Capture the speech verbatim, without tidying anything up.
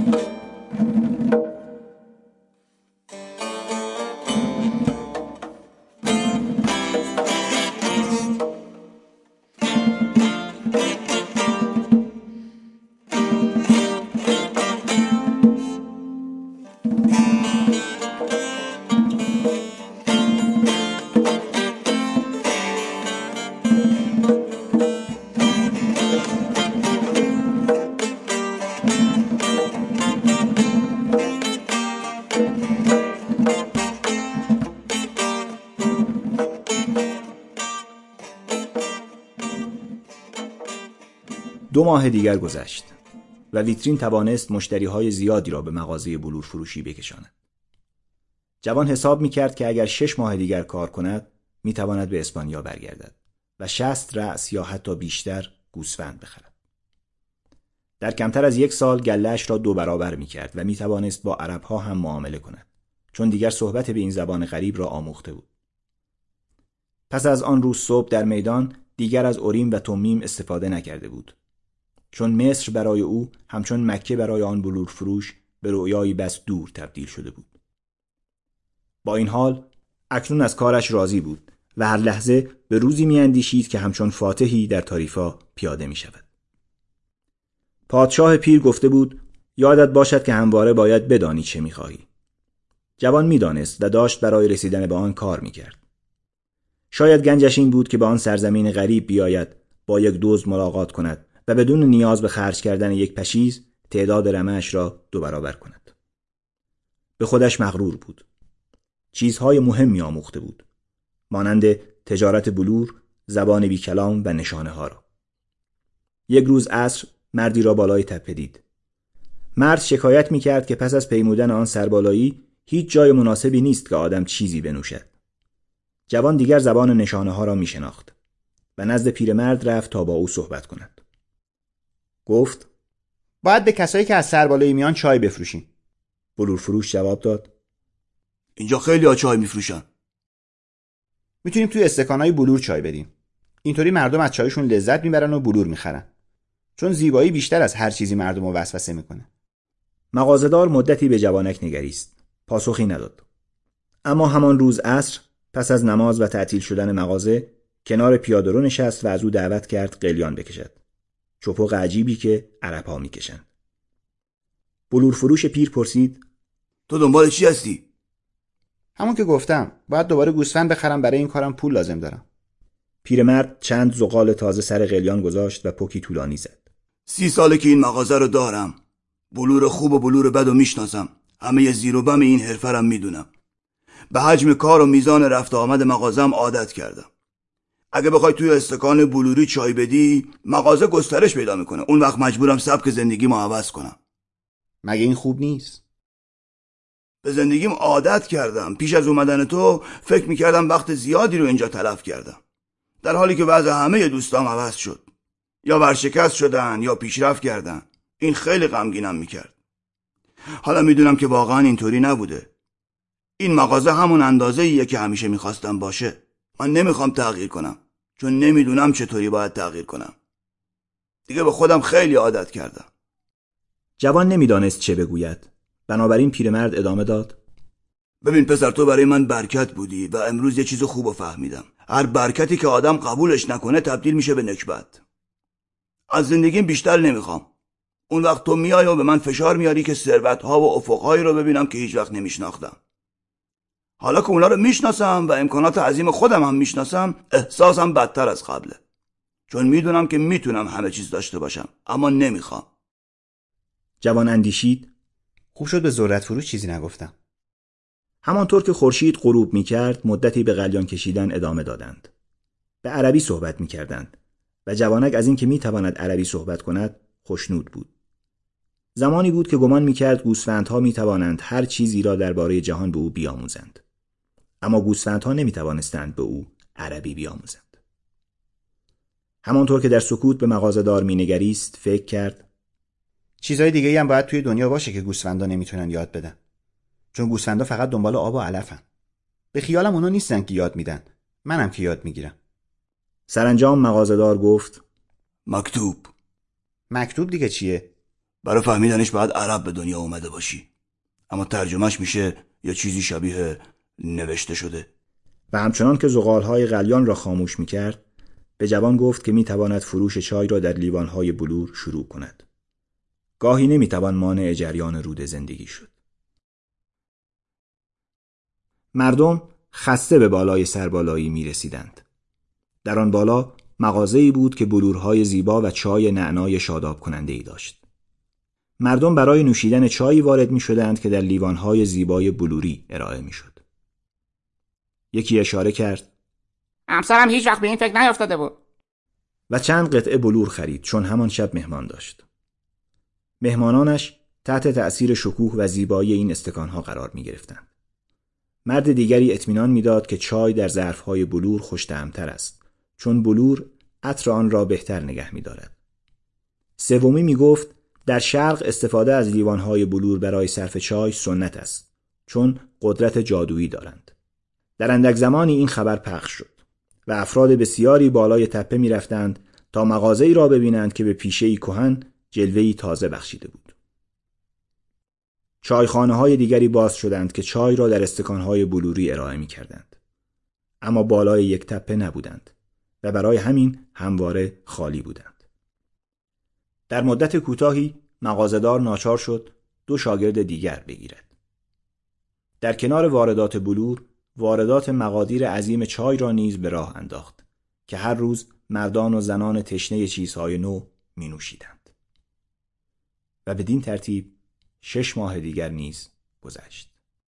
دو ماه دیگر گذشت و ویترین توانست مشتریهای زیادی را به مغازه بلور فروشی بکشاند. جوان حساب می‌کرد که اگر شش ماه دیگر کار کند می‌تواند به اسپانیا برگردد و شصت رأس یا حتی بیشتر گوسفند بخرد. در کمتر از یک سال گله‌اش را دو برابر می‌کرد و می‌توانست با عرب‌ها هم معامله کند، چون دیگر صحبت به این زبان غریب را آموخته بود. پس از آن روز صبح در میدان دیگر از اوریم و تومیم استفاده نکرده بود، چون مصر برای او همچون مکه برای آن بلور فروش به رؤیایی بس دور تبدیل شده بود. با این حال اکنون از کارش راضی بود و هر لحظه به روزی می‌اندیشید که همچون فاتحی در تاریفا پیاده می‌شود. پادشاه پیر گفته بود یادت باشد که همواره باید بدانی چه می‌خواهی. جوان می‌دانست و داشت برای رسیدن به آن کار می‌کرد. شاید گنجش این بود که به آن سرزمین غریب بیاید، با یک دزد ملاقات کند و بدون نیاز به خرج کردن یک پشیز تعداد رمه‌اش را دو برابر کند. به خودش مغرور بود. چیزهای مهمی آموخته بود، مانند تجارت بلور، زبان بی کلام و نشانه ها را. یک روز عصر مردی را بالای تپه دید. مرد شکایت می کرد که پس از پیمودن آن سربالایی هیچ جای مناسبی نیست که آدم چیزی بنوشد. جوان دیگر زبان نشانه ها را می شناخت و نزد پیرمرد رفت تا با او صحبت کند. گفت باید به کسایی که از سربالایی میان چای بفروشیم. بلور فروش جواب داد اینجا خیلی ها چای میفروشن. میتونیم توی استکانهای بلور چای بدیم. اینطوری مردم از چایشون لذت میبرن و بلور میخرن، چون زیبایی بیشتر از هر چیزی مردم رو وسوسه میکنه. مغازه‌دار مدتی به جوانک نگریست، پاسخی نداد. اما همان روز عصر پس از نماز و تعطیل شدن مغازه کنار پیاده‌رو نشست و از او دعوت کرد قلیان بکشد، چپق عجیبی که عرب‌ها میکشند. بلور فروش پیر پرسید تو دنبال چی هستی؟ همون که گفتم، باید دوباره گوسفند بخرم، برای این کارم پول لازم دارم. پیرمرد چند زغال تازه سر قلیان گذاشت و پوکی طولانی زد. سی ساله که این مغازه رو دارم. بلور خوب و بلور بد رو میشناسم. همه زیر و بم این حرفه رو میدونم. به حجم کار و میزان رفت و آمد مغازم عادت کردم. اگه بخوای توی استکان بلوری چای بدی، مغازه گسترش پیدا میکنه. اون وقت مجبورم سبک زندگیمو عوض کنم. مگه این خوب نیست؟ به زندگیم عادت کردم. پیش از اومدن تو فکر میکردم وقت زیادی رو اینجا تلف کردم، در حالی که وضع همه دوستام عوض شد. یا ورشکست شدن یا پیشرفت کردن. این خیلی غمگینم میکرد. حالا میدونم که واقعا اینطوری نبوده. این مغازه همون اندازه ایه که همیشه میخواستم باشه. من نمیخوام تغییر کنم، چون نمیدونم چطوری باید تغییر کنم. دیگه به خودم خیلی عادت کردم. جوان نمیدانست چه بگوید. بنابراین پیرمرد ادامه داد ببین پسر، تو برای من برکت بودی و امروز یه چیز خوبو فهمیدم. هر برکتی که آدم قبولش نکنه تبدیل میشه به نکبت. از زندگیم بیشتر نمیخوام. اون وقت تو میای و به من فشار میاری که ثروت‌ها و افق‌هایی رو ببینم که هیچ وقت نمیشناختم. حالا که اونا رو میشناسم و امکانات عظیم خودم هم میشناسم، احساسم بدتر از قبله. چون میدونم که میتونم همه چیز داشته باشم، اما نمیخوام. جوان اندیشید. خوب شد به ذرت فروش چیزی نگفتم. همانطور که خورشید غروب میکرد مدتی به قلیان کشیدن ادامه دادند. به عربی صحبت میکردند و جوانک از این که میتواند عربی صحبت کند خوشنود بود. زمانی بود که گمان میکرد گوسفندها میتوانند هر چیزی را درباره جهان به او بیاموزند، اما گوسفندها نمیتوانستند به او عربی بیاموزند. همانطور که در سکوت به مغازه‌دار مینگریست فکر کرد چیزهای دیگه‌ای هم باید توی دنیا باشه که گوسفندا نمیتونن یاد بدن، چون گوسفندا فقط دنبال آب و علفن. به خیالم اونا نیستن که یاد میدن، منم که یاد میگیرم. سرانجام مغازه‌دار گفت مکتوب. مکتوب دیگه چیه؟ برای فهمیدنش باید عرب به دنیا اومده باشی، اما ترجمهش میشه یا چیزی شبیه نوشته شده. و همچنان که زغالهای غلیان را خاموش میکرد، به جوان گفت که میتواند فروش چای را در لیوانهای بلور شروع کند. گاهی نمیتوان مانع جریان رود زندگی شد. مردم خسته به بالای سربالایی میرسیدند. در آن بالا مغازه‌ای بود که بلورهای زیبا و چای نعنای شاداب کننده‌ای داشت. مردم برای نوشیدن چایی وارد می‌شدند که در لیوانهای زیبای بلوری ارائه می‌شد. یکی اشاره کرد: همسرم هیچ وقت به این فکر نیفتاده بود. و چند قطعه بلور خرید، چون همان شب مهمان داشت. مهمانانش تحت تأثیر شکوه و زیبایی این استکانها قرار می‌گرفتند. مرد دیگری اطمینان می‌داد که چای در ظرف‌های بلور خوش‌طعم‌تر است، چون بلور عطر آن را بهتر نگه می‌دارد. سومی می‌گفت در شرق استفاده از لیوان‌های بلور برای صرف چای سنت است، چون قدرت جادویی دارند. در اندک زمانی این خبر پخش شد و افراد بسیاری بالای تپه می‌رفتند تا مغازه‌ای را ببینند که به پیشه‌ای کهن جلوه‌ای تازه بخشیده بود. چایخانه‌های دیگری باز شدند که چای را در استکان‌های بلوری ارائه می‌کردند، اما بالای یک تپه نبودند و برای همین همواره خالی بودند. در مدت کوتاهی مغازه‌دار ناچار شد دو شاگرد دیگر بگیرد. در کنار واردات بلور، واردات مقادیر عظیم چای را نیز به راه انداخت که هر روز مردان و زنان تشنه چیزهای نو می نوشیدند. و بدین ترتیب شش ماه دیگر نیز گذشت.